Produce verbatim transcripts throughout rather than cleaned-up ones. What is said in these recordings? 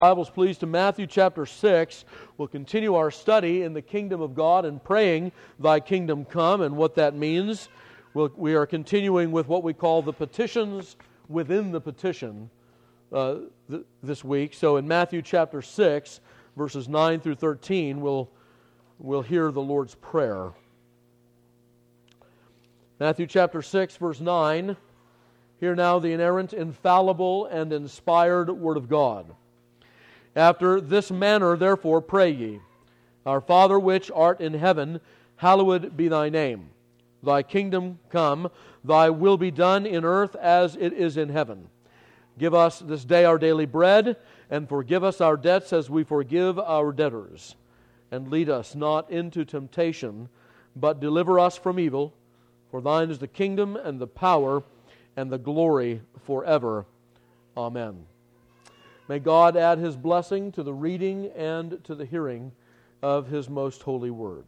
Bibles, please, to Matthew chapter six. We'll continue our study in the kingdom of God and praying, Thy kingdom come, and what that means. We'll, we are continuing with what we call the petitions within the petition uh, th- this week. So in Matthew chapter six, verses nine through thirteen, we'll, we'll hear the Lord's Prayer. Matthew chapter six, verse nine. Hear now the inerrant, infallible, and inspired Word of God. After this manner, therefore, pray ye, Our Father which art in heaven, hallowed be thy name. Thy kingdom come, thy will be done in earth as it is in heaven. Give us this day our daily bread, and forgive us our debts as we forgive our debtors. And lead us not into temptation, but deliver us from evil. For thine is the kingdom, and the power, and the glory forever. Amen. May God add His blessing to the reading and to the hearing of His most holy word.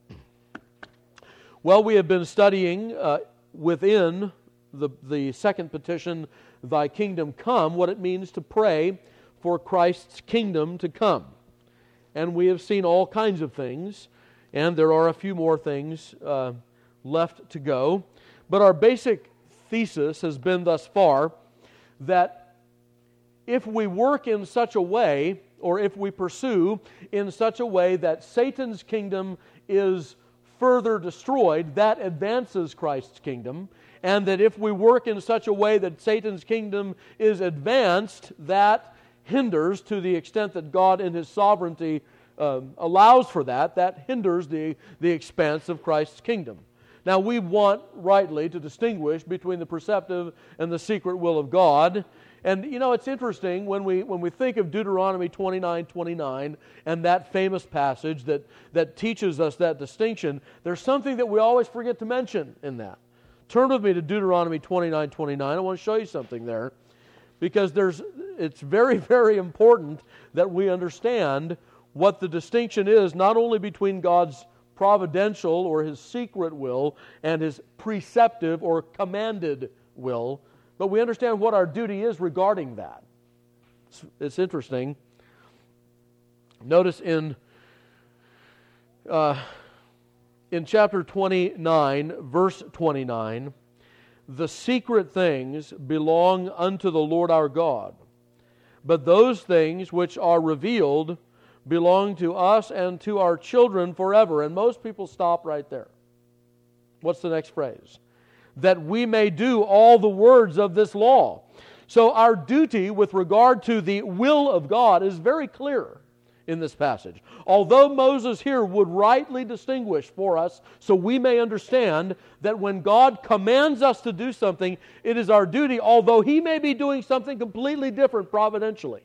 Well, we have been studying uh, within the, the second petition, Thy kingdom come, what it means to pray for Christ's kingdom to come. And we have seen all kinds of things, and there are a few more things uh, left to go. But our basic thesis has been thus far that if we work in such a way, or if we pursue in such a way that Satan's kingdom is further destroyed, that advances Christ's kingdom, and that if we work in such a way that Satan's kingdom is advanced, that hinders, to the extent that God in His sovereignty um, allows for that, that hinders the, the expanse of Christ's kingdom. Now, we want rightly to distinguish between the perceptive and the secret will of God. And, you know, it's interesting when we when we think of Deuteronomy twenty-nine twenty-nine and that famous passage that, that teaches us that distinction, there's something that we always forget to mention in that. Turn with me to Deuteronomy twenty-nine twenty-nine. I want to show you something there, because there's it's very, very important that we understand what the distinction is, not only between God's providential or His secret will and His preceptive or commanded will, but we understand what our duty is regarding that. It's, it's interesting. Notice in uh, in chapter twenty-nine, verse twenty-nine, the secret things belong unto the Lord our God, but those things which are revealed belong to us and to our children forever. And most people stop right there. What's the next phrase? That we may do all the words of this law. So our duty with regard to the will of God is very clear in this passage. Although Moses here would rightly distinguish for us so we may understand that when God commands us to do something, it is our duty, although He may be doing something completely different providentially.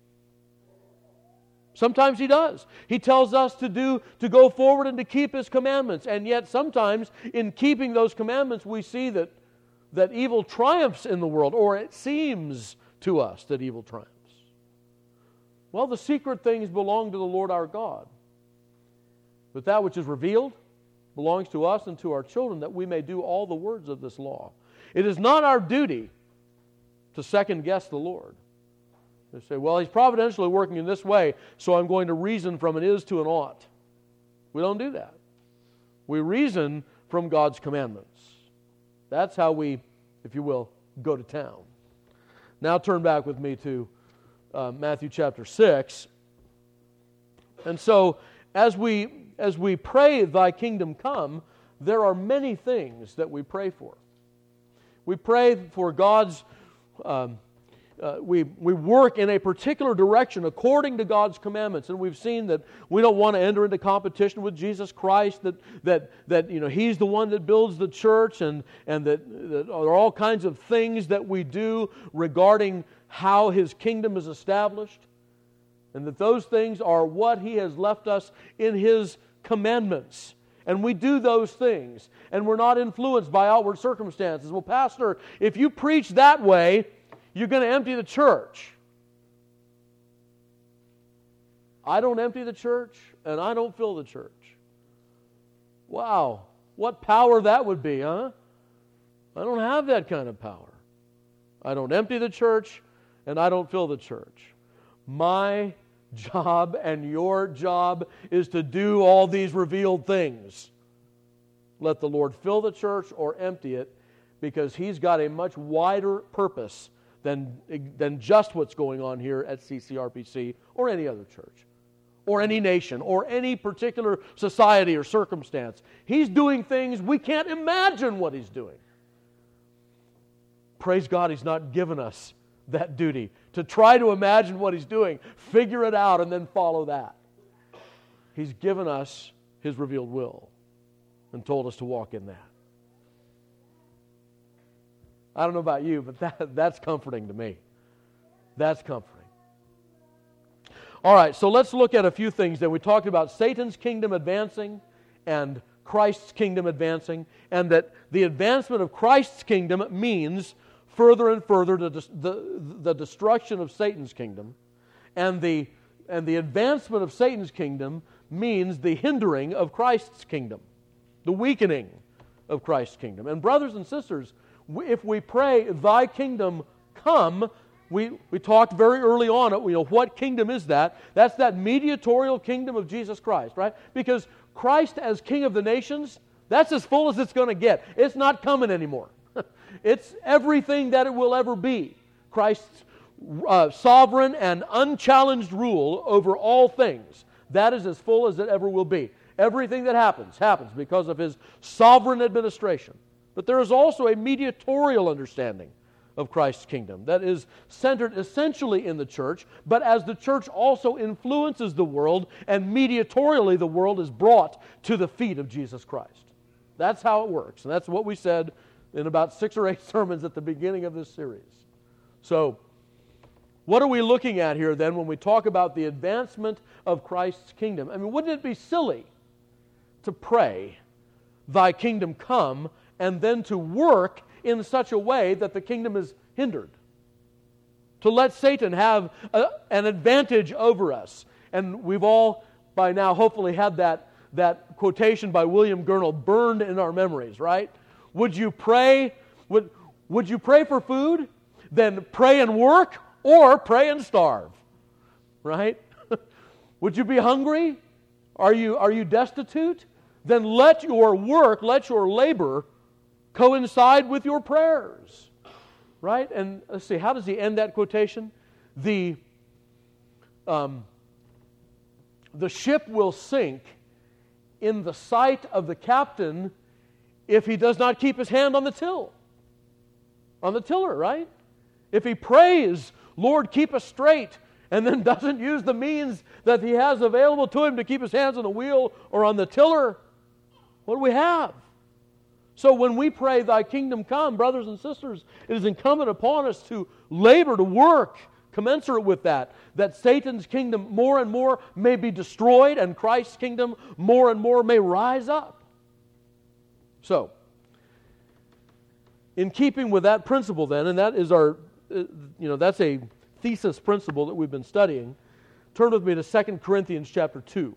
Sometimes He does. He tells us to do, to go forward and to keep His commandments. And yet sometimes in keeping those commandments we see that, that evil triumphs in the world, or it seems to us that evil triumphs. Well, the secret things belong to the Lord our God. But that which is revealed belongs to us and to our children, that we may do all the words of this law. It is not our duty to second guess the Lord. They say, well, He's providentially working in this way, so I'm going to reason from an is to an ought. We don't do that. We reason from God's commandments. That's how we, if you will, go to town. Now turn back with me to uh, Matthew chapter six. And so, as we as we pray, Thy kingdom come, there are many things that we pray for. We pray for God's Um, Uh, we, we work in a particular direction according to God's commandments. And we've seen that we don't want to enter into competition with Jesus Christ, that that that you know He's the one that builds the church, and, and that, that there are all kinds of things that we do regarding how His kingdom is established. And that those things are what He has left us in His commandments. And we do those things. And we're not influenced by outward circumstances. Well, Pastor, if you preach that way, you're going to empty the church. I don't empty the church, and I don't fill the church. Wow, what power that would be, huh? I don't have that kind of power. I don't empty the church, and I don't fill the church. My job and your job is to do all these revealed things. Let the Lord fill the church or empty it, because He's got a much wider purpose than, than just what's going on here at C C R P C or any other church, or any nation, or any particular society or circumstance. He's doing things we can't imagine what He's doing. Praise God, He's not given us that duty to try to imagine what He's doing, figure it out, and then follow that. He's given us His revealed will and told us to walk in that. I don't know about you, but that, that's comforting to me. That's comforting. All right, so let's look at a few things then. We talked about Satan's kingdom advancing and Christ's kingdom advancing, and that the advancement of Christ's kingdom means further and further the, the, the destruction of Satan's kingdom, and the, and the advancement of Satan's kingdom means the hindering of Christ's kingdom, the weakening of Christ's kingdom. And brothers and sisters, if we pray, Thy kingdom come, we, we talked very early on, you know, what kingdom is that? That's that mediatorial kingdom of Jesus Christ, right? Because Christ as King of the nations, that's as full as it's going to get. It's not coming anymore. It's everything that it will ever be. Christ's uh, sovereign and unchallenged rule over all things, that is as full as it ever will be. Everything that happens, happens because of His sovereign administration. But there is also a mediatorial understanding of Christ's kingdom that is centered essentially in the church, but as the church also influences the world, and mediatorially the world is brought to the feet of Jesus Christ. That's how it works, and that's what we said in about six or eight sermons at the beginning of this series. So, what are we looking at here then when we talk about the advancement of Christ's kingdom? I mean, wouldn't it be silly to pray, Thy kingdom come, and then to work in such a way that the kingdom is hindered? To let Satan have a, an advantage over us. And we've all by now hopefully had that, that quotation by William Gurnall burned in our memories, right? Would you pray, would, would you pray for food? Then pray and work, or pray and starve, right? Would you be hungry? Are you, are you destitute? Then let your work, let your labor coincide with your prayers, right? And let's see, how does he end that quotation? The, um, the ship will sink in the sight of the captain if he does not keep his hand on the till, on the tiller, right? If he prays, Lord, keep us straight, and then doesn't use the means that he has available to him to keep his hands on the wheel or on the tiller, what do we have? So when we pray, Thy kingdom come, brothers and sisters, it is incumbent upon us to labor, to work, commensurate with that, that Satan's kingdom more and more may be destroyed and Christ's kingdom more and more may rise up. So, in keeping with that principle then, and that is our, you know, that's a thesis principle that we've been studying, turn with me to Second Corinthians chapter two.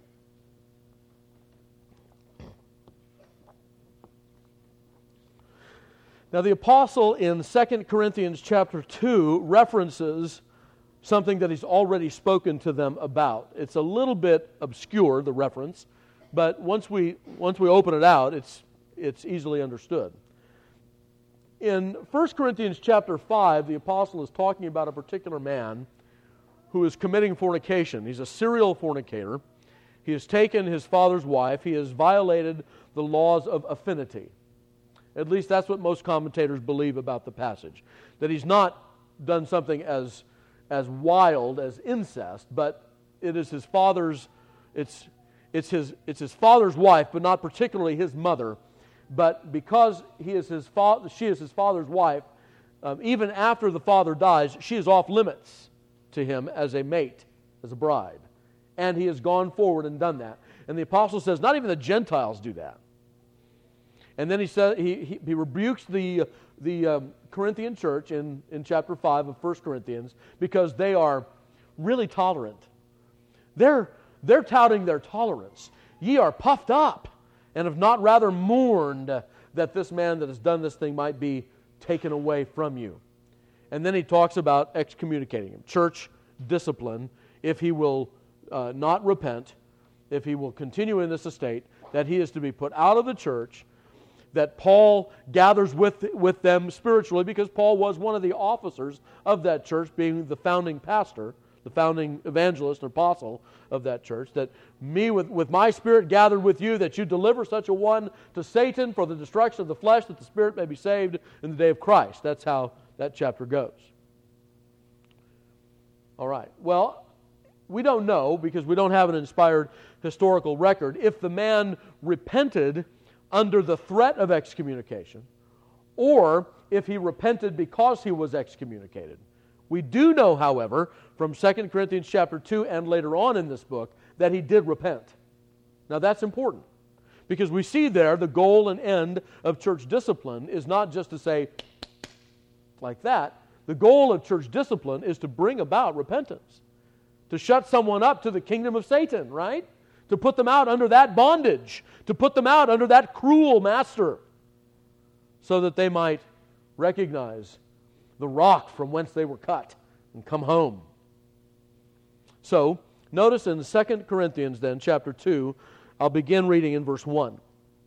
Now the apostle in Second Corinthians chapter two references something that he's already spoken to them about. It's a little bit obscure, the reference, but once we once we open it out, it's it's easily understood. In First Corinthians chapter five, the apostle is talking about a particular man who is committing fornication. He's a serial fornicator. He has taken his father's wife. He has violated the laws of affinity. At least that's what most commentators believe about the passage. That he's not done something as, as wild as incest, but it is his father's, it's, it's, his, it's his father's wife, but not particularly his mother. But because he is his fa- she is his father's wife, um, even after the father dies, she is off limits to him as a mate, as a bride. And he has gone forward and done that. And the apostle says, not even the Gentiles do that. And then he says he, he, he rebukes the, the um, Corinthian church in, in chapter five of First Corinthians because they are really tolerant. They're, they're touting their tolerance. Ye are puffed up, and have not rather mourned that this man that has done this thing might be taken away from you. And then he talks about excommunicating him. Church, discipline if he will uh, not repent, if he will continue in this estate, that he is to be put out of the church, that Paul gathers with, with them spiritually, because Paul was one of the officers of that church, being the founding pastor, the founding evangelist and apostle of that church, that me with, with my spirit gathered with you, that you deliver such a one to Satan for the destruction of the flesh, that the spirit may be saved in the day of Christ. That's how that chapter goes. All right. Well, we don't know, because we don't have an inspired historical record, if the man repented under the threat of excommunication, or if he repented because he was excommunicated. We do know, however, from Second Corinthians chapter two and later on in this book, that he did repent. Now that's important, because we see there the goal and end of church discipline is not just to say, like that. The goal of church discipline is to bring about repentance, to shut someone up to the kingdom of Satan, right? To put them out under that bondage, to put them out under that cruel master, so that they might recognize the rock from whence they were cut and come home. So, notice in Second Corinthians then, chapter two, I'll begin reading in verse one.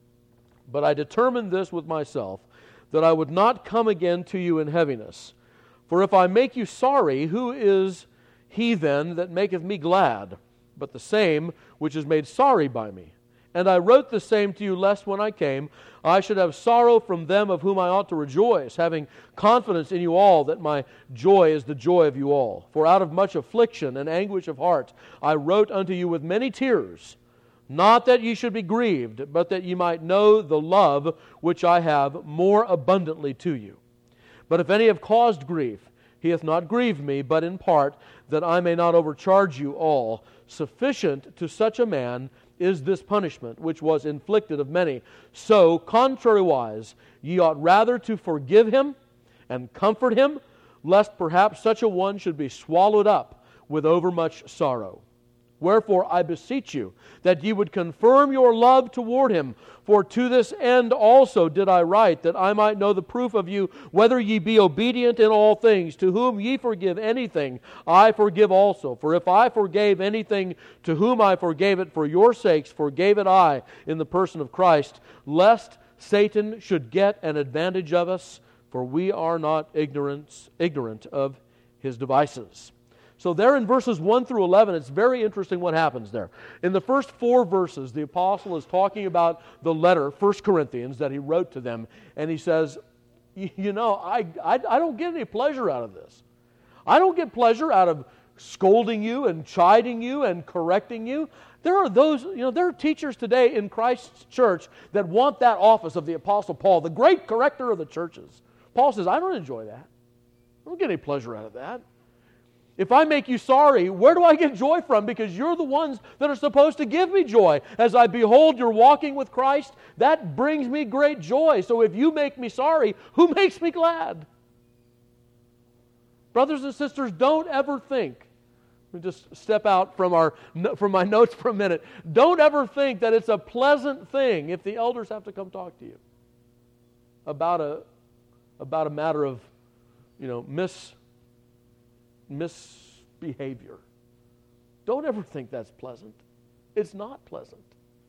But I determined this with myself, that I would not come again to you in heaviness. For if I make you sorry, who is he then that maketh me glad, but the same which is made sorry by me? And I wrote the same to you, lest when I came, I should have sorrow from them of whom I ought to rejoice, having confidence in you all that my joy is the joy of you all. For out of much affliction and anguish of heart I wrote unto you with many tears, not that ye should be grieved, but that ye might know the love which I have more abundantly to you. But if any have caused grief, he hath not grieved me, but in part, that I may not overcharge you all. Sufficient to such a man is this punishment, which was inflicted of many. So, contrariwise, ye ought rather to forgive him and comfort him, lest perhaps such a one should be swallowed up with overmuch sorrow. Wherefore I beseech you that ye would confirm your love toward him. For to this end also did I write, that I might know the proof of you, whether ye be obedient in all things. To whom ye forgive anything, I forgive also. For if I forgave anything, to whom I forgave it for your sakes, forgave it I in the person of Christ, lest Satan should get an advantage of us, for we are not ignorant, ignorant of his devices. So there in verses one through eleven, it's very interesting what happens there. In the first four verses, the apostle is talking about the letter, First Corinthians, that he wrote to them. And he says, you know, I, I, I don't get any pleasure out of this. I don't get pleasure out of scolding you and chiding you and correcting you. There are those, you know, there are teachers today in Christ's church that want that office of the Apostle Paul, the great corrector of the churches. Paul says, I don't enjoy that. I don't get any pleasure out of that. If I make you sorry, where do I get joy from? Because you're the ones that are supposed to give me joy. As I behold you're walking with Christ, that brings me great joy. So if you make me sorry, who makes me glad? Brothers and sisters, don't ever think, let me just step out from our from my notes for a minute. Don't ever think that it's a pleasant thing if the elders have to come talk to you about a about a matter of, you know, mis misbehavior. Don't ever think that's pleasant. It's not pleasant.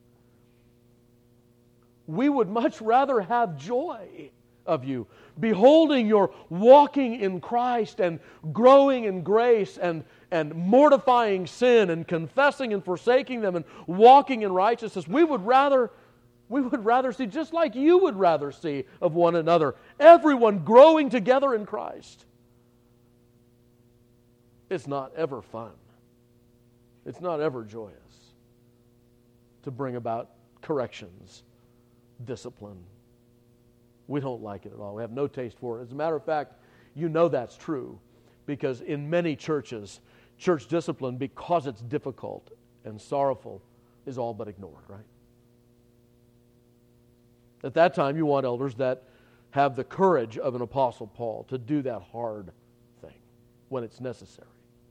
We would much rather have joy of you, beholding your walking in Christ and growing in grace and, and mortifying sin and confessing and forsaking them and walking in righteousness. We would rather we would rather see, just like you would rather see of one another, everyone growing together in Christ. It's not ever fun. It's not ever joyous to bring about corrections, discipline. We don't like it at all. We have no taste for it. As a matter of fact, you know that's true because in many churches, church discipline, because it's difficult and sorrowful, is all but ignored, right? At that time, you want elders that have the courage of an Apostle Paul to do that hard thing when it's necessary.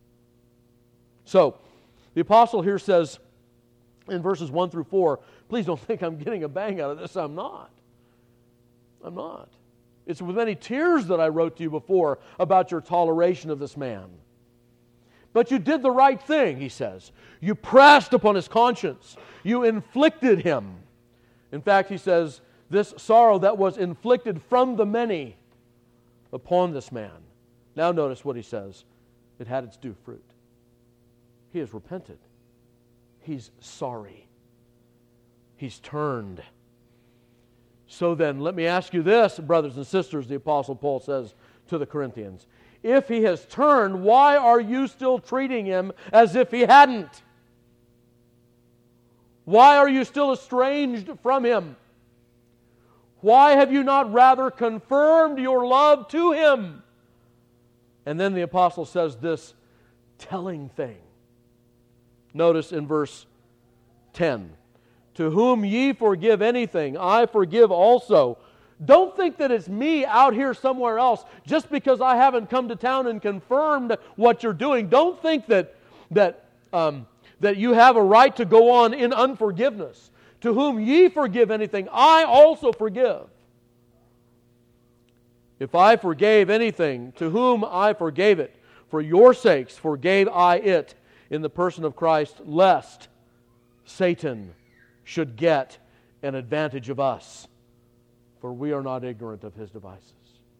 So, the apostle here says in verses one through four, please don't think I'm getting a bang out of this. I'm not. I'm not. It's with many tears that I wrote to you before about your toleration of this man. But you did the right thing, he says. You pressed upon his conscience. You inflicted him. In fact, he says, this sorrow that was inflicted from the many upon this man. Now notice what he says. It had its due fruit. He has repented. He's sorry. He's turned. So then, let me ask you this, brothers and sisters, the Apostle Paul says to the Corinthians. If he has turned, why are you still treating him as if he hadn't? Why are you still estranged from him? Why have you not rather confirmed your love to him? And then the apostle says this telling thing. Notice in verse ten. To whom ye forgive anything, I forgive also. Don't think that it's me out here somewhere else just because I haven't come to town and confirmed what you're doing. Don't think that that um, that you have a right to go on in unforgiveness. To whom ye forgive anything, I also forgive. If I forgave anything, to whom I forgave it, for your sakes forgave I it in the person of Christ, lest Satan should get an advantage of us, for we are not ignorant of his devices.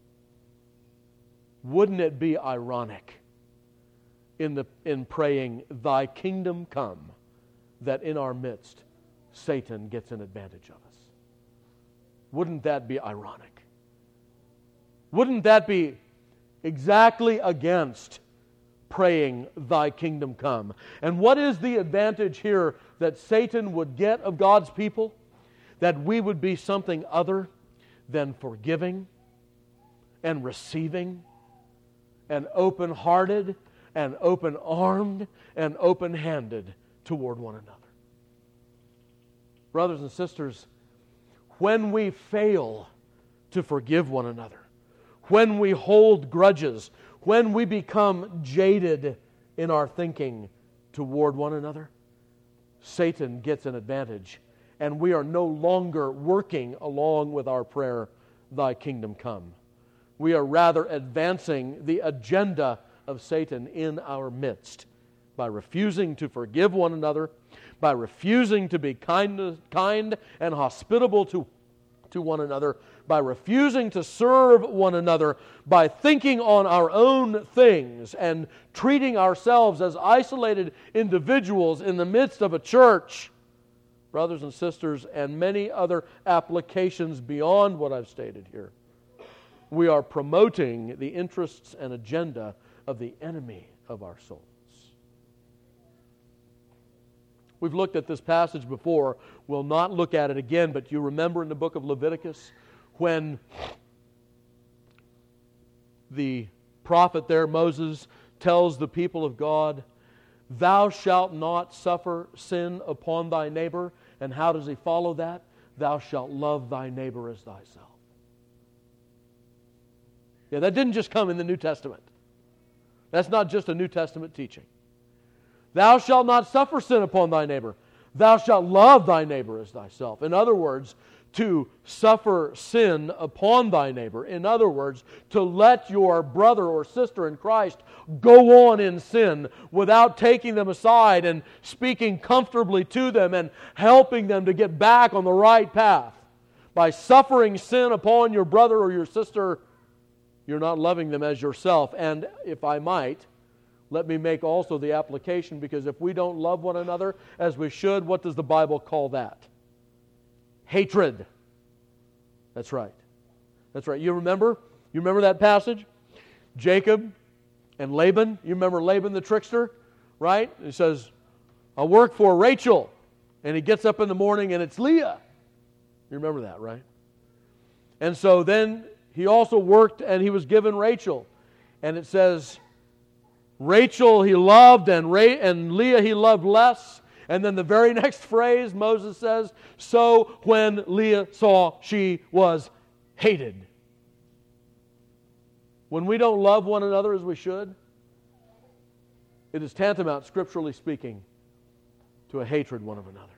Wouldn't it be ironic in the in praying, Thy kingdom come, that in our midst Satan gets an advantage of us? Wouldn't that be ironic? Wouldn't that be exactly against praying, Thy kingdom come? And what is the advantage here that Satan would get of God's people? That we would be something other than forgiving and receiving and open-hearted and open-armed and open-handed toward one another. Brothers and sisters, when we fail to forgive one another, when we hold grudges, when we become jaded in our thinking toward one another, Satan gets an advantage, and we are no longer working along with our prayer, Thy kingdom come. We are rather advancing the agenda of Satan in our midst by refusing to forgive one another, by refusing to be kind, kind and hospitable to, to one another, by refusing to serve one another, by thinking on our own things and treating ourselves as isolated individuals in the midst of a church. Brothers and sisters, and many other applications beyond what I've stated here. We are promoting the interests and agenda of the enemy of our souls. We've looked at this passage before. We'll not look at it again, but you remember in the book of Leviticus when the prophet there, Moses, tells the people of God, Thou shalt not suffer sin upon thy neighbor. And how does he follow that? Thou shalt love thy neighbor as thyself. Yeah, that didn't just come in the New Testament. That's not just a New Testament teaching. Thou shalt not suffer sin upon thy neighbor. Thou shalt love thy neighbor as thyself. In other words, to suffer sin upon thy neighbor. In other words, to let your brother or sister in Christ go on in sin without taking them aside and speaking comfortably to them and helping them to get back on the right path. By suffering sin upon your brother or your sister, you're not loving them as yourself. And if I might, let me make also the application, because if we don't love one another as we should, what does the Bible call that? Hatred. That's right. That's right. You remember? You remember that passage? Jacob and Laban. You remember Laban the trickster? Right? He says, I'll work for Rachel. And he gets up in the morning and it's Leah. You remember that, right? And so then he also worked and he was given Rachel. And it says, Rachel he loved and, Ra- and Leah he loved less. And then the very next phrase, Moses says, so when Leah saw she was hated. When we don't love one another as we should, it is tantamount, scripturally speaking, to a hatred one of another.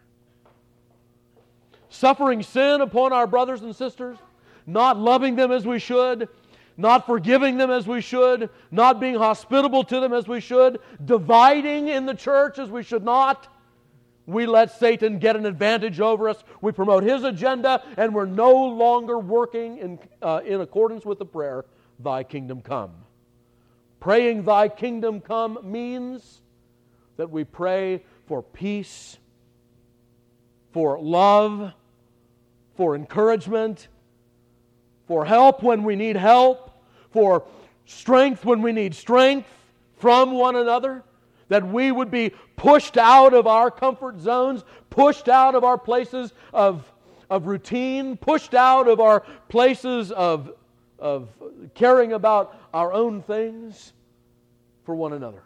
Suffering sin upon our brothers and sisters, not loving them as we should, not forgiving them as we should, not being hospitable to them as we should, dividing in the church as we should not. We let Satan get an advantage over us. We promote his agenda, and we're no longer working in, uh, in accordance with the prayer, Thy kingdom come. Praying Thy kingdom come means that we pray for peace, for love, for encouragement, for help when we need help, for strength when we need strength from one another, that we would be pushed out of our comfort zones, pushed out of our places of, of routine, pushed out of our places of, of caring about our own things for one another.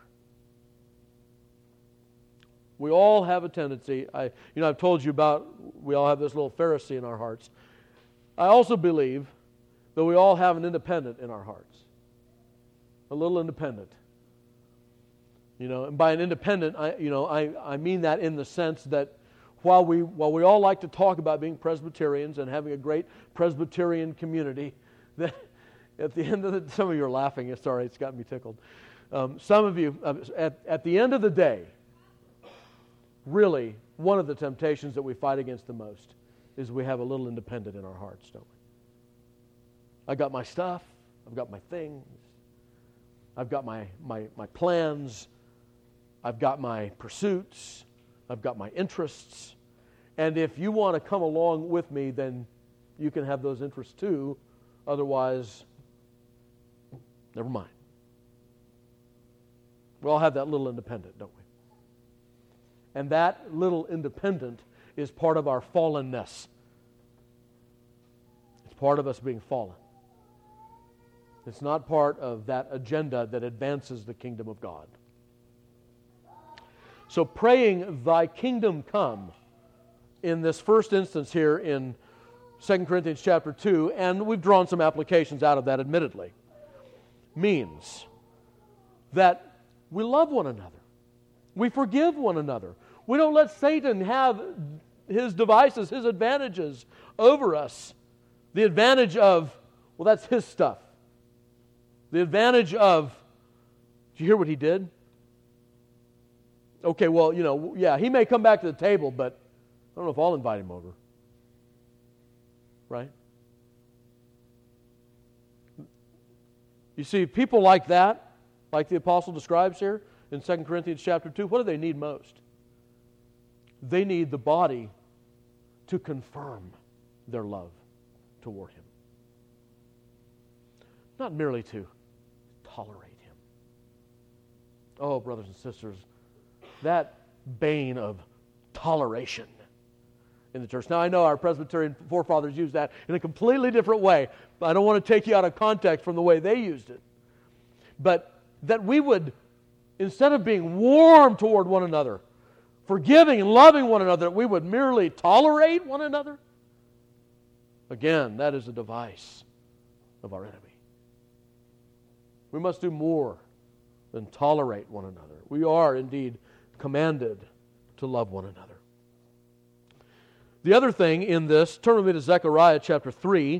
We all have a tendency, I, you know, I've told you about, we all have this little Pharisee in our hearts. I also believe that we all have an independent in our hearts. A little independent. You know, and by an independent, I, you know, I, I mean that in the sense that while we while we all like to talk about being Presbyterians and having a great Presbyterian community, that at the end of the, some of you are laughing. It's sorry, it's got me tickled. Um, some of you, uh, at at the end of the day, really, one of the temptations that we fight against the most is we have a little independent in our hearts, don't we? I got my stuff. I've got my things. I've got my my my plans. I've got my pursuits. I've got my interests. And if you want to come along with me, then you can have those interests too. Otherwise, never mind. We all have that little independent, don't we? And that little independent is part of our fallenness. It's part of us being fallen. It's not part of that agenda that advances the kingdom of God. So praying, Thy kingdom come, in this first instance here in Second Corinthians chapter two, and we've drawn some applications out of that admittedly, means that we love one another. We forgive one another. We don't let Satan have his devices, his advantages over us. The advantage of, well, that's his stuff. The advantage of, did you hear what he did? Okay, well, you know, yeah, he may come back to the table, but I don't know if I'll invite him over. Right? You see, people like that, like the apostle describes here in Second Corinthians chapter two, what do they need most? They need the body to confirm their love toward him. Not merely to tolerate him. Oh, brothers and sisters, that bane of toleration in the church. Now, I know our Presbyterian forefathers used that in a completely different way, but I don't want to take you out of context from the way they used it. But that we would, instead of being warm toward one another, forgiving and loving one another, that we would merely tolerate one another. Again, that is a device of our enemy. We must do more than tolerate one another. We are indeed commanded to love one another. The other thing in this, turn with me to Zechariah chapter three.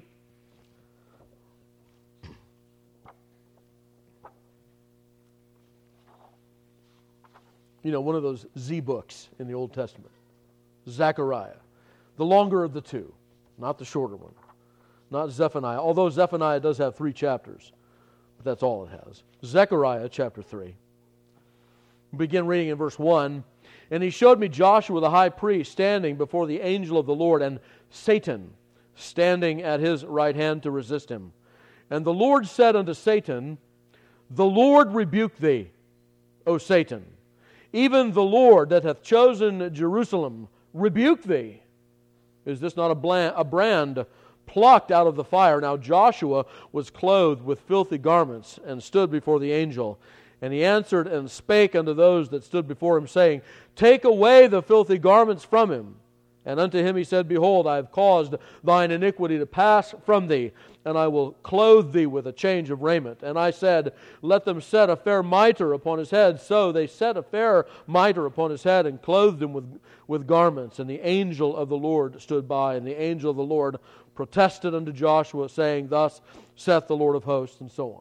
You know, one of those Z books in the Old Testament. Zechariah. The longer of the two, not the shorter one. Not Zephaniah, although Zephaniah does have three chapters. But that's all it has. Zechariah chapter three. We begin reading in verse one. And he showed me Joshua the high priest standing before the angel of the Lord, and Satan standing at his right hand to resist him. And the Lord said unto Satan, The Lord rebuke thee, O Satan. Even the Lord that hath chosen Jerusalem rebuke thee. Is this not a, bland, a brand plucked out of the fire? Now Joshua was clothed with filthy garments, and stood before the angel. And he answered and spake unto those that stood before him, saying, Take away the filthy garments from him. And unto him he said, Behold, I have caused thine iniquity to pass from thee, and I will clothe thee with a change of raiment. And I said, Let them set a fair mitre upon his head. So they set a fair mitre upon his head, and clothed him with, with garments. And the angel of the Lord stood by, and the angel of the Lord protested unto Joshua, saying, Thus saith the Lord of hosts, and so on.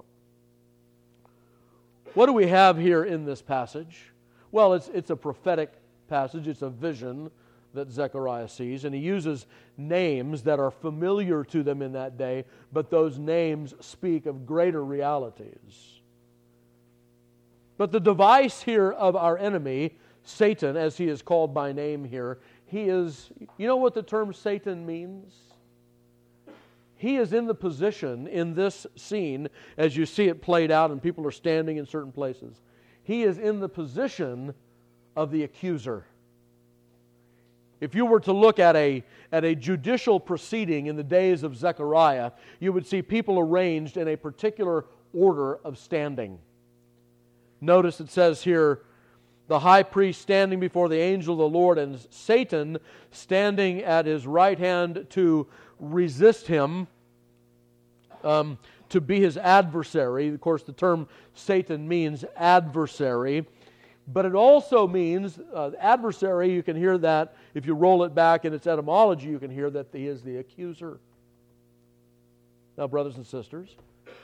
What do we have here in this passage? Well, it's, it's a prophetic passage. It's a vision that Zechariah sees, and he uses names that are familiar to them in that day, but those names speak of greater realities. But the device here of our enemy, Satan, as he is called by name here, he is, you know what the term Satan means? He is in the position in this scene, as you see it played out and people are standing in certain places, he is in the position of the accuser. If you were to look at a, at a judicial proceeding in the days of Zechariah, you would see people arranged in a particular order of standing. Notice it says here, the high priest standing before the angel of the Lord, and Satan standing at his right hand to resist him, um, to be his adversary. Of course, the term Satan means adversary. But it also means, uh, adversary, you can hear that, if you roll it back in its etymology, you can hear that he is the accuser. Now, brothers and sisters,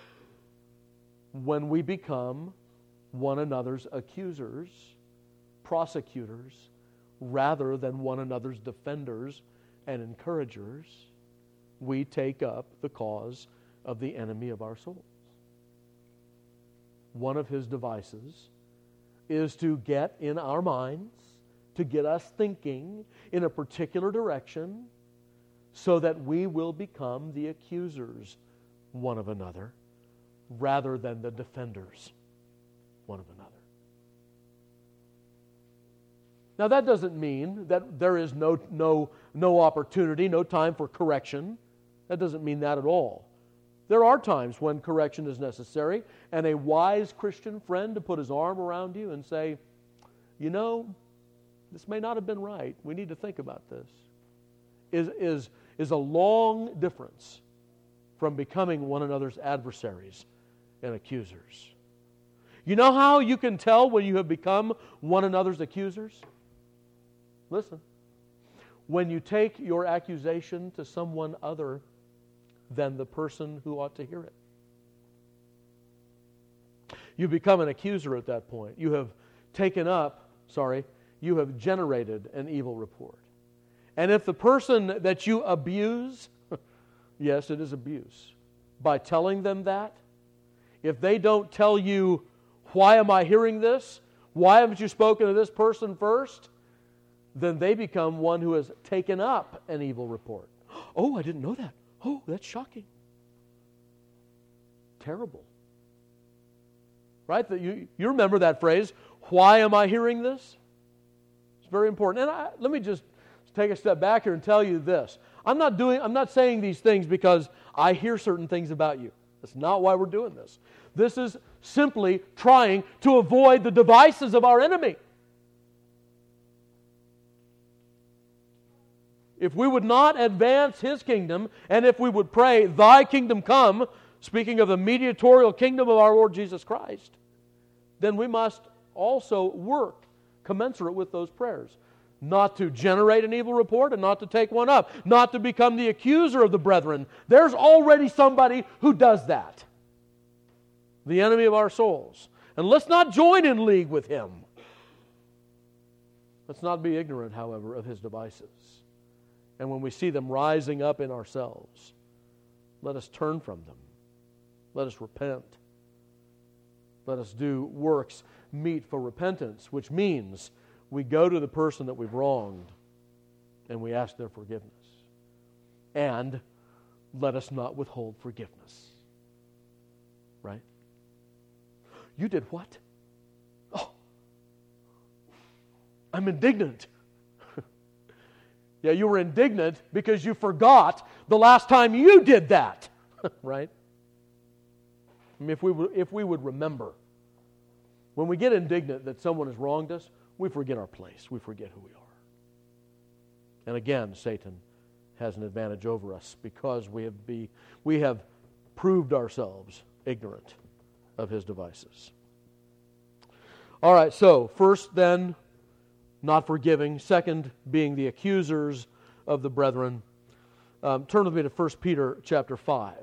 when we become one another's accusers, prosecutors, rather than one another's defenders and encouragers, we take up the cause of the enemy of our souls. One of his devices is to get in our minds, to get us thinking in a particular direction so that we will become the accusers one of another rather than the defenders one of another. Now that doesn't mean that there is no, no, no opportunity, no time for correction. That doesn't mean that at all. There are times when correction is necessary, and a wise Christian friend to put his arm around you and say, you know, this may not have been right. We need to think about this. Is, is, is a long difference from becoming one another's adversaries and accusers. You know how you can tell when you have become one another's accusers? Listen. When you take your accusation to someone other than the person who ought to hear it. You become an accuser at that point. You have taken up, sorry, you have generated an evil report. And if the person that you abuse, yes, it is abuse, by telling them that, if they don't tell you, why am I hearing this? Why haven't you spoken to this person first? Then they become one who has taken up an evil report. Oh, I didn't know that. Oh, that's shocking. Terrible. Right? That you, you remember that phrase, why am I hearing this? It's very important. And I, let me just take a step back here and tell you this. I'm not doing I'm not saying these things because I hear certain things about you. That's not why we're doing this. This is simply trying to avoid the devices of our enemy. If we would not advance His kingdom, and if we would pray, Thy kingdom come, speaking of the mediatorial kingdom of our Lord Jesus Christ, then we must also work commensurate with those prayers. Not to generate an evil report and not to take one up. Not to become the accuser of the brethren. There's already somebody who does that. The enemy of our souls. And let's not join in league with him. Let's not be ignorant, however, of his devices. And when we see them rising up in ourselves, let us turn from them. Let us repent. Let us do works meet for repentance, which means we go to the person that we've wronged and we ask their forgiveness. And let us not withhold forgiveness. Right? You did what? Oh, I'm indignant. Yeah, you were indignant because you forgot the last time you did that. Right? I mean, if we would, if we would remember, when we get indignant that someone has wronged us, we forget our place. We forget who we are. And again, Satan has an advantage over us because we have be we have proved ourselves ignorant of his devices. All right, so first then, not forgiving. Second, being the accusers of the brethren. Um, turn with me to First Peter chapter five.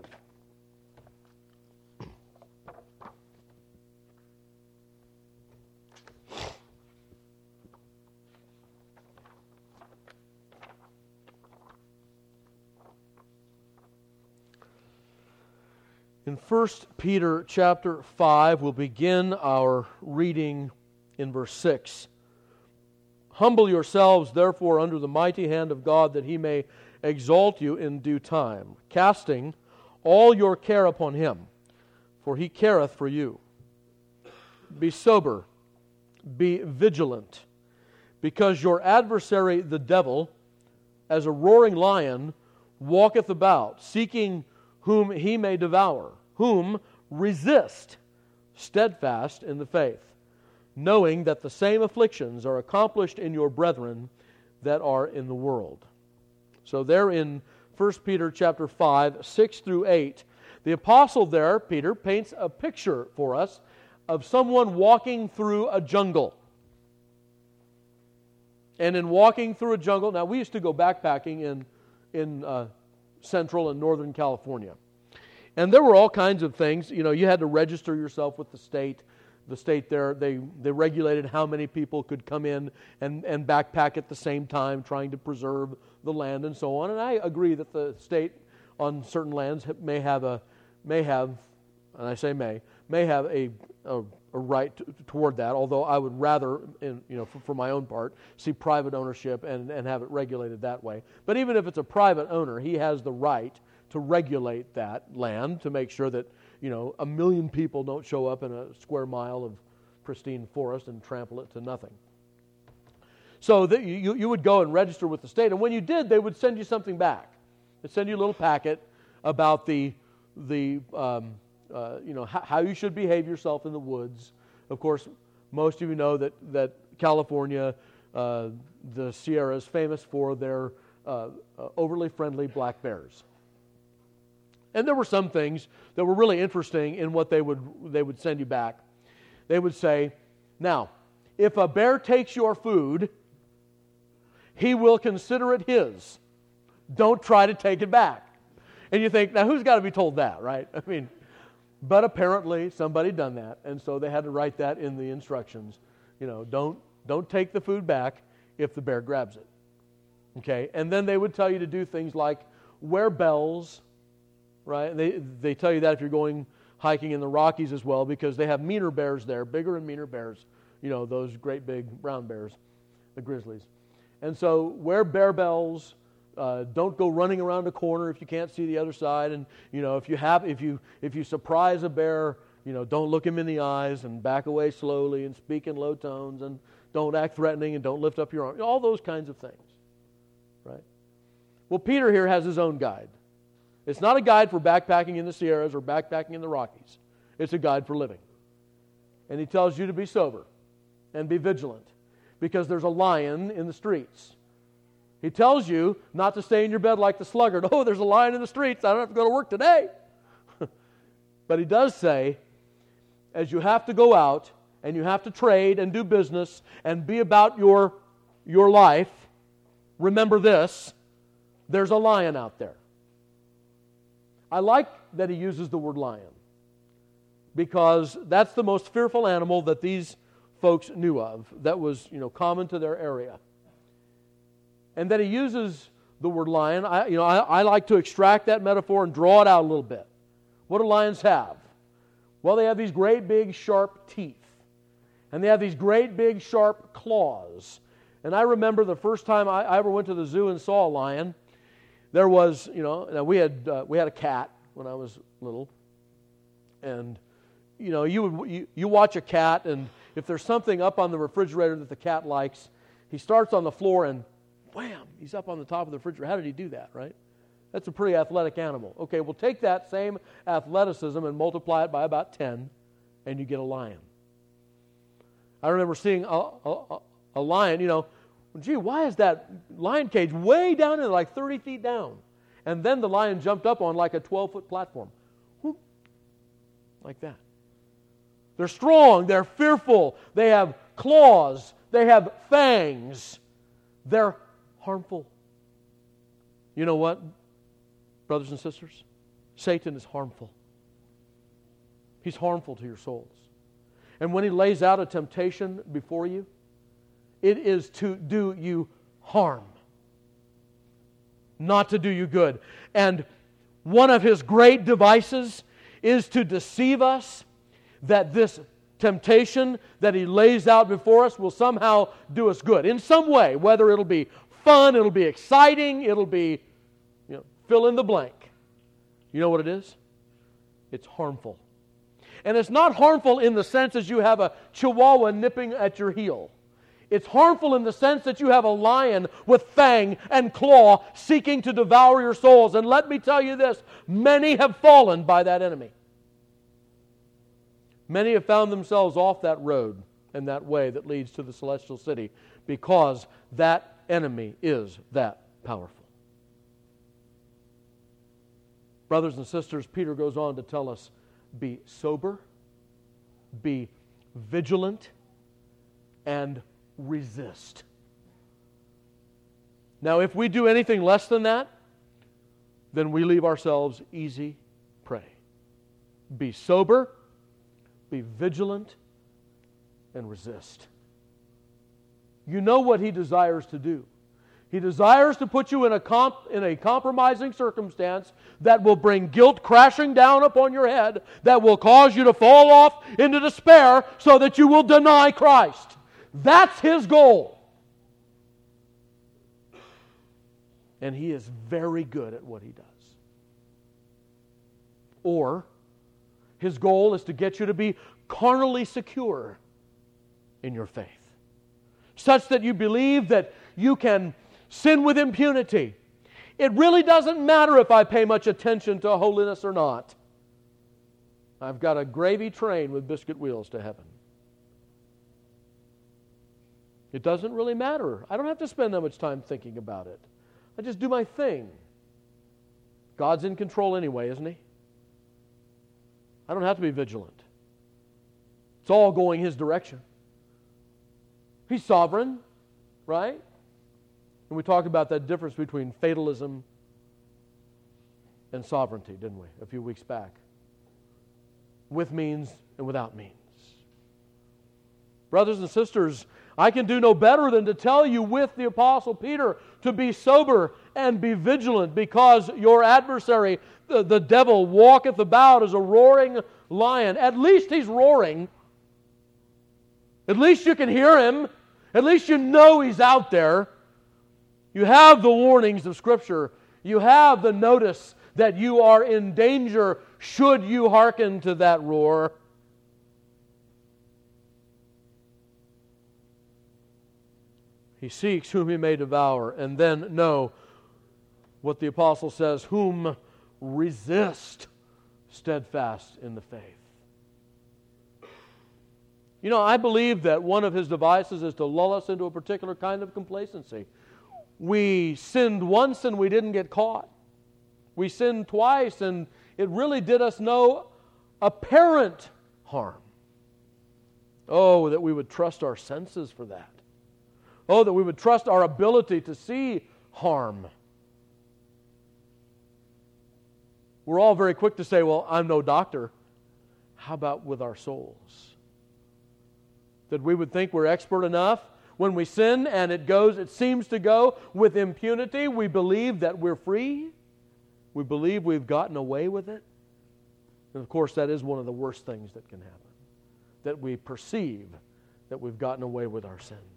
In First Peter chapter five, we'll begin our reading in verse six. Humble yourselves, therefore, under the mighty hand of God, that he may exalt you in due time, casting all your care upon him, for he careth for you. Be sober, be vigilant, because your adversary, the devil, as a roaring lion, walketh about, seeking whom he may devour, whom resist, steadfast in the faith, knowing that the same afflictions are accomplished in your brethren that are in the world. So there in First Peter chapter five, six through eight, the apostle there, Peter, paints a picture for us of someone walking through a jungle. And in walking through a jungle, now we used to go backpacking in, in uh, central and northern California. And there were all kinds of things. You know, you had to register yourself with the state. The state there, they, they regulated how many people could come in and, and backpack at the same time, trying to preserve the land and so on. And I agree that the state on certain lands may have a, may have, and I say may, may have a, a, a right to, toward that, although I would rather, in, you know, for, for my own part, see private ownership and, and have it regulated that way. But even if it's a private owner, he has the right to regulate that land to make sure that, you know, a million people don't show up in a square mile of pristine forest and trample it to nothing. So that you, you would go and register with the state, and when you did, they would send you something back. They'd send you a little packet about the the um, uh, you know how, how you should behave yourself in the woods. Of course, most of you know that that California, uh, the Sierra, is famous for their uh, uh, overly friendly black bears. And there were some things that were really interesting in what they would they would send you back. They would say, now, if a bear takes your food, he will consider it his. Don't try to take it back. And you think, now who's got to be told that, right? I mean, but apparently somebody done that, and so they had to write that in the instructions. You know, don't don't take the food back if the bear grabs it. Okay, and then they would tell you to do things like wear bells. Right? And they they tell you that if you're going hiking in the Rockies as well, because they have meaner bears there, bigger and meaner bears. You know, those great big brown bears, the grizzlies. And so wear bear bells. Uh, don't go running around a corner if you can't see the other side. And you know, if you have if you if you surprise a bear, you know, don't look him in the eyes and back away slowly and speak in low tones and don't act threatening and don't lift up your arm. All those kinds of things. Right? Well, Peter here has his own guide. It's not a guide for backpacking in the Sierras or backpacking in the Rockies. It's a guide for living. And he tells you to be sober and be vigilant because there's a lion in the streets. He tells you not to stay in your bed like the sluggard. Oh, there's a lion in the streets. I don't have to go to work today. But he does say, as you have to go out and you have to trade and do business and be about your, your life, remember this, there's a lion out there. I like that he uses the word lion because that's the most fearful animal that these folks knew of that was, you know, common to their area. And that he uses the word lion, I, you know, I, I like to extract that metaphor and draw it out a little bit. What do lions have? Well, they have these great big sharp teeth. And they have these great big sharp claws. And I remember the first time I, I ever went to the zoo and saw a lion. There was, you know, we had uh, we had a cat when I was little, and you know, you would you, you watch a cat, and if there's something up on the refrigerator that the cat likes, he starts on the floor and wham, he's up on the top of the refrigerator. How did he do that, right? That's a pretty athletic animal. Okay, well, take that same athleticism and multiply it by about ten, and you get a lion. I remember seeing a, a, a lion, you know, gee, why is that lion cage way down in like thirty feet down? And then the lion jumped up on like a twelve-foot platform. Whoop. Like that. They're strong. They're fearful. They have claws. They have fangs. They're harmful. You know what, brothers and sisters? Satan is harmful. He's harmful to your souls. And when he lays out a temptation before you, it is to do you harm, not to do you good. And one of his great devices is to deceive us that this temptation that he lays out before us will somehow do us good in some way, whether it'll be fun, it'll be exciting, it'll be, you know, fill in the blank. You know what it is? It's harmful. And it's not harmful in the sense as you have a chihuahua nipping at your heel. It's harmful in the sense that you have a lion with fang and claw seeking to devour your souls. And let me tell you this, many have fallen by that enemy. Many have found themselves off that road and that way that leads to the celestial city because that enemy is that powerful. Brothers and sisters, Peter goes on to tell us, be sober, be vigilant, and resist. Now, if we do anything less than that, then we leave ourselves easy prey. Be sober, be vigilant, and resist. You know what he desires to do. He desires to put you in a comp- in a compromising circumstance that will bring guilt crashing down upon your head, that will cause you to fall off into despair so that you will deny Christ. That's his goal. And he is very good at what he does. Or, his goal is to get you to be carnally secure in your faith, such that you believe that you can sin with impunity. It really doesn't matter if I pay much attention to holiness or not. I've got a gravy train with biscuit wheels to heaven. It doesn't really matter. I don't have to spend that much time thinking about it. I just do my thing. God's in control anyway, isn't He? I don't have to be vigilant. It's all going His direction. He's sovereign, right? And we talked about that difference between fatalism and sovereignty, didn't we, a few weeks back? With means and without means. Brothers and sisters, I can do no better than to tell you with the Apostle Peter to be sober and be vigilant, because your adversary, the, the devil, walketh about as a roaring lion. At least he's roaring. At least you can hear him. At least you know he's out there. You have the warnings of Scripture. You have the notice that you are in danger should you hearken to that roar. He seeks whom he may devour. And then know what the apostle says, whom resist steadfast in the faith. You know, I believe that one of his devices is to lull us into a particular kind of complacency. We sinned once and we didn't get caught. We sinned twice and it really did us no apparent harm. Oh, that we would trust our senses for that. Oh, that we would trust our ability to see harm. We're all very quick to say, well, I'm no doctor. How about with our souls? That we would think we're expert enough when we sin and it goes, it seems to go with impunity. We believe that we're free. We believe we've gotten away with it. And of course, that is one of the worst things that can happen. That we perceive that we've gotten away with our sins.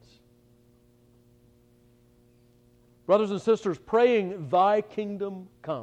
Brothers and sisters, praying, Thy kingdom come,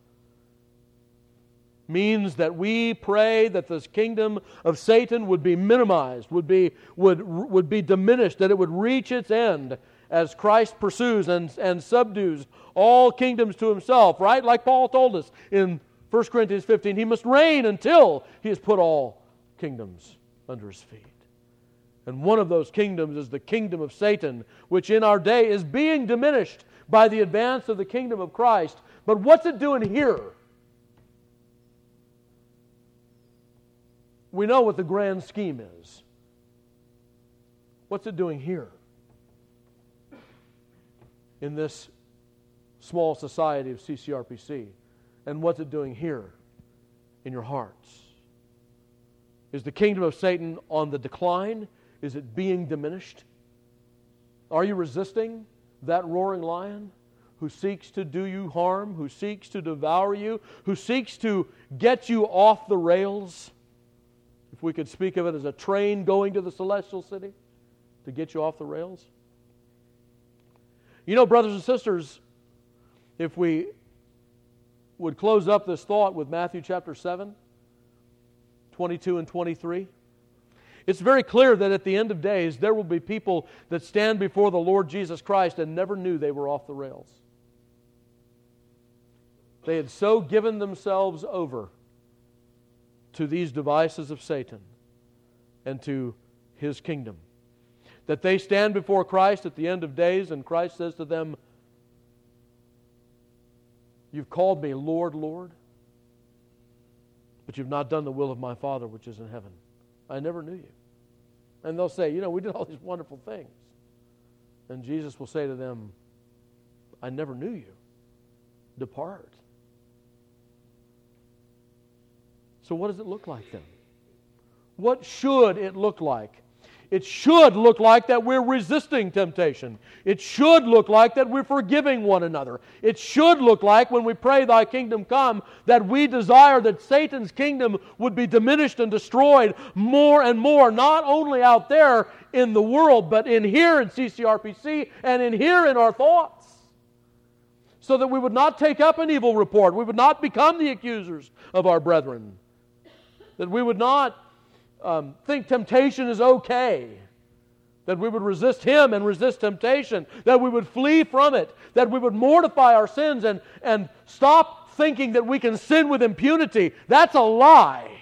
means that we pray that this kingdom of Satan would be minimized, would be, would, would be diminished, that it would reach its end as Christ pursues and, and subdues all kingdoms to Himself, right? Like Paul told us in First Corinthians fifteen, He must reign until He has put all kingdoms under His feet. And one of those kingdoms is the kingdom of Satan, which in our day is being diminished by the advance of the kingdom of Christ. But what's it doing here? We know what the grand scheme is. What's it doing here? In this small society of C C R P C. And what's it doing here in your hearts? Is the kingdom of Satan on the decline? Is it being diminished? Are you resisting that roaring lion who seeks to do you harm, who seeks to devour you, who seeks to get you off the rails? If we could speak of it as a train going to the celestial city to get you off the rails. You know, brothers and sisters, if we would close up this thought with Matthew chapter seven, twenty-two and twenty-three, it's very clear that at the end of days there will be people that stand before the Lord Jesus Christ and never knew they were off the rails. They had so given themselves over to these devices of Satan and to his kingdom that they stand before Christ at the end of days, and Christ says to them, "You've called me Lord, Lord, but you've not done the will of my Father which is in heaven. I never knew you." And they'll say, "You know, we did all these wonderful things." And Jesus will say to them, "I never knew you. Depart." So what does it look like then? What should it look like? It should look like that we're resisting temptation. It should look like that we're forgiving one another. It should look like when we pray, "Thy kingdom come," that we desire that Satan's kingdom would be diminished and destroyed more and more, not only out there in the world, but in here in C C R P C and in here in our thoughts. So that we would not take up an evil report. We would not become the accusers of our brethren. That we would not Um, think temptation is okay, that we would resist him and resist temptation, that we would flee from it, that we would mortify our sins and, and stop thinking that we can sin with impunity. That's a lie.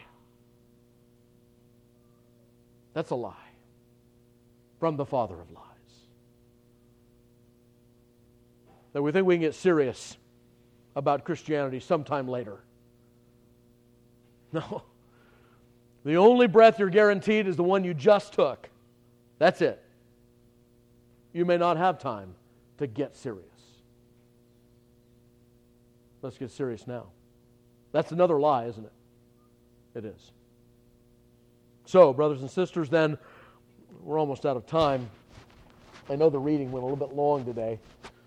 That's a lie from the father of lies. That we think we can get serious about Christianity sometime later. No. The only breath you're guaranteed is the one you just took. That's it. You may not have time to get serious. Let's get serious now. That's another lie, isn't it? It is. So, brothers and sisters, then, we're almost out of time. I know the reading went a little bit long today.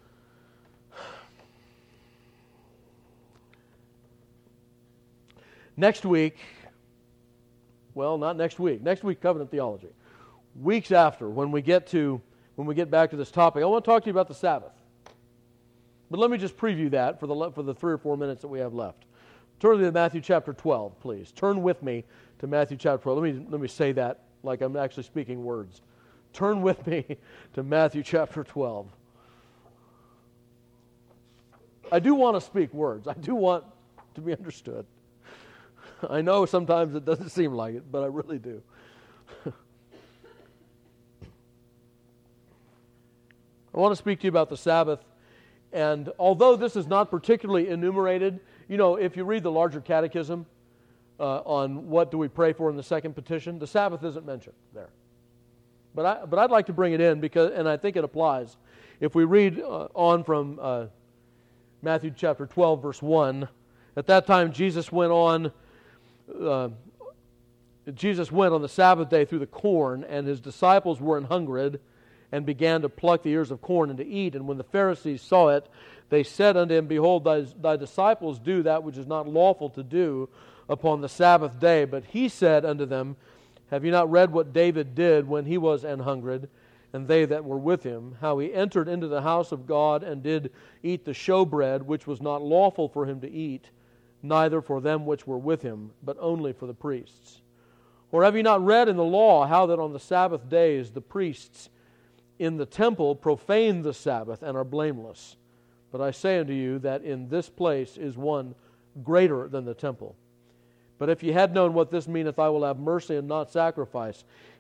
Next week, well, not next week. Next week, covenant theology. Weeks after, when we get to when we get back to this topic, I want to talk to you about the Sabbath. But let me just preview that for the for the three or four minutes that we have left. Turn to Matthew chapter twelve, please. Turn with me to Matthew chapter twelve. Let me let me say that like I'm actually speaking words. Turn with me to Matthew chapter twelve. I do want to speak words. I do want to be understood. I know sometimes it doesn't seem like it, but I really do. I want to speak to you about the Sabbath, and although this is not particularly enumerated, you know, if you read the larger catechism uh, on what do we pray for in the second petition, the Sabbath isn't mentioned there. But I, but I'd like to bring it in because, and I think it applies. If we read uh, on from uh, Matthew chapter twelve, verse one, at that time Jesus went on. Uh, Jesus went on the Sabbath day through the corn, and his disciples were an hungered, and began to pluck the ears of corn and to eat. And when the Pharisees saw it, they said unto him, Behold, thy, thy disciples do that which is not lawful to do upon the Sabbath day. But he said unto them, Have you not read what David did when he was an hungered, and they that were with him, how he entered into the house of God and did eat the showbread, which was not lawful for him to eat, neither for them which were with him, but only for the priests? Or have you not read in the law how that on the Sabbath days the priests in the temple profane the Sabbath and are blameless? But I say unto you that in this place is one greater than the temple. But if ye had known what this meaneth, I will have mercy and not sacrifice,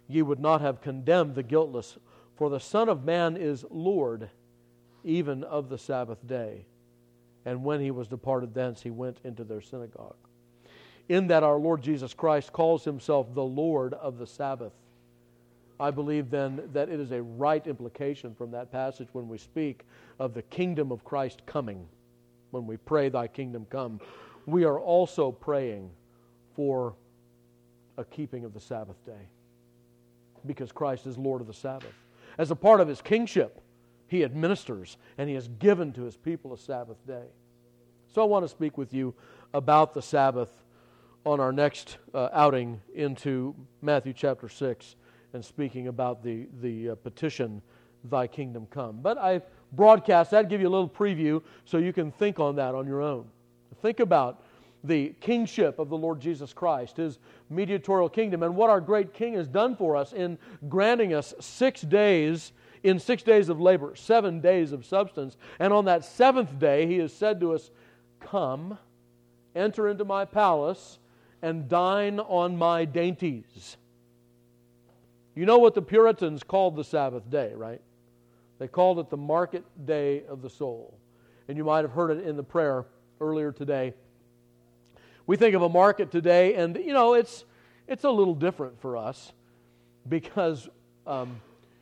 ye would not have condemned the guiltless. For the Son of Man is Lord, even of the Sabbath day. And when he was departed thence, he went into their synagogue. In that our Lord Jesus Christ calls himself the Lord of the Sabbath. I believe then that it is a right implication from that passage when we speak of the kingdom of Christ coming. When we pray, thy kingdom come, we are also praying for a keeping of the Sabbath day. Because Christ is Lord of the Sabbath. As a part of his kingship, he administers and he has given to his people a Sabbath day. So I want to speak with you about the Sabbath on our next uh, outing into Matthew chapter six and speaking about the, the uh, petition, thy kingdom come. But I broadcast that, give you a little preview so you can think on that on your own. Think about the kingship of the Lord Jesus Christ, his mediatorial kingdom, and what our great King has done for us in granting us six days, in six days of labor, seven days of substance. And on that seventh day, he has said to us, come, enter into my palace, and dine on my dainties. You know what the Puritans called the Sabbath day, right? They called it the market day of the soul. And you might have heard it in the prayer earlier today. We think of a market today, and you know, it's it's a little different for us because um,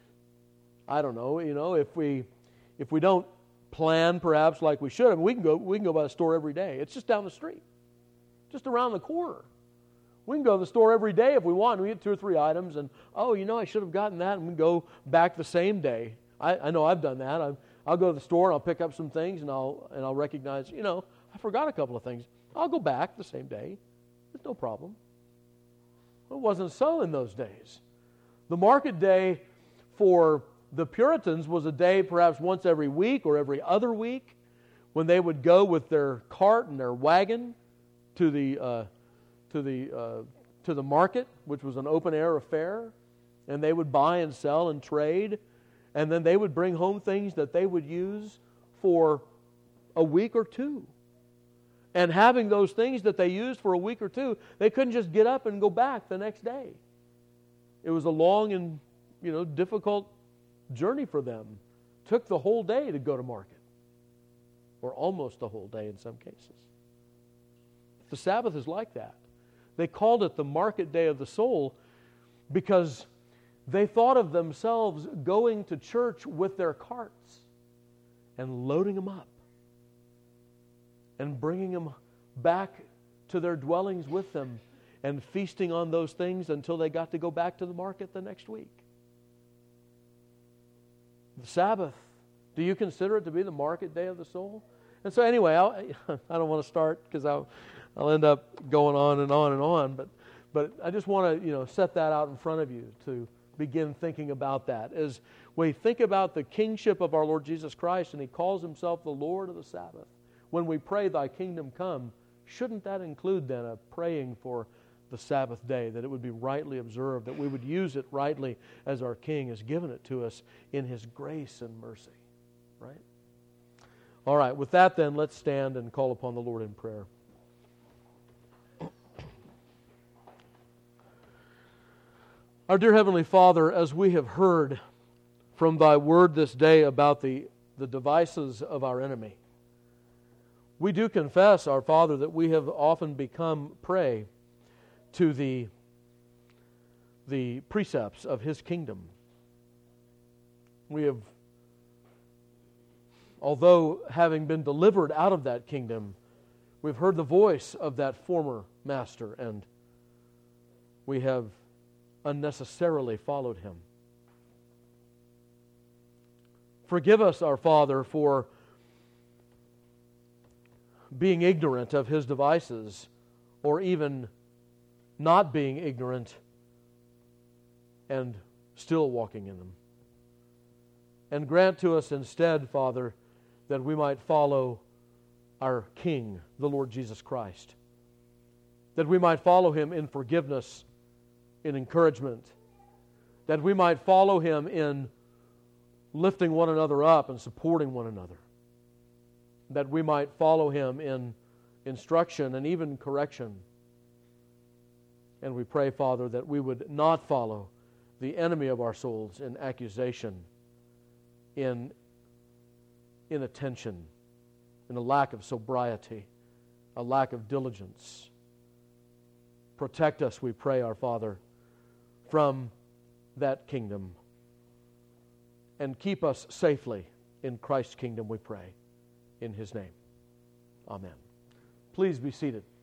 I don't know, you know, if we if we don't plan perhaps like we should, I mean, we can go we can go by the store every day. It's just down the street, just around the corner. We can go to the store every day if we want. We get two or three items, and oh, you know, I should have gotten that, and we go back the same day. I, I know I've done that. I've, I'll go to the store and I'll pick up some things, and I'll and I'll recognize, you know, I forgot a couple of things. I'll go back the same day. There's no problem. It wasn't so in those days. The market day for the Puritans was a day perhaps once every week or every other week when they would go with their cart and their wagon to the uh, to the uh, to the market, which was an open air affair, and they would buy and sell and trade, and then they would bring home things that they would use for a week or two. And having those things that they used for a week or two, they couldn't just get up and go back the next day. It was a long and, you know, difficult journey for them. Took the whole day to go to market, or almost the whole day in some cases. The Sabbath is like that. They called it the market day of the soul because they thought of themselves going to church with their carts and loading them up and bringing them back to their dwellings with them and feasting on those things until they got to go back to the market the next week. The Sabbath, do you consider it to be the market day of the soul? And so anyway, I'll, I don't want to start because I'll, I'll end up going on and on and on, but, but I just want to, you know, set that out in front of you to begin thinking about that. As we think about the kingship of our Lord Jesus Christ, and he calls himself the Lord of the Sabbath, when we pray, thy kingdom come, shouldn't that include then a praying for the Sabbath day, that it would be rightly observed, that we would use it rightly as our King has given it to us in his grace and mercy, right? All right, with that then, let's stand and call upon the Lord in prayer. Our dear Heavenly Father, as we have heard from thy word this day about the, the devices of our enemy, we do confess, our Father, that we have often become prey to the, the precepts of his kingdom. We have, although having been delivered out of that kingdom, we've heard the voice of that former master, and we have unnecessarily followed him. Forgive us, our Father, for being ignorant of his devices, or even not being ignorant and still walking in them. And grant to us instead, Father, that we might follow our King, the Lord Jesus Christ. That we might follow him in forgiveness, in encouragement. That we might follow him in lifting one another up and supporting one another. That we might follow him in instruction and even correction. And we pray, Father, that we would not follow the enemy of our souls in accusation, in inattention, in a lack of sobriety, a lack of diligence. Protect us, we pray, our Father, from that kingdom. And keep us safely in Christ's kingdom, we pray. In His name. Amen. Please be seated.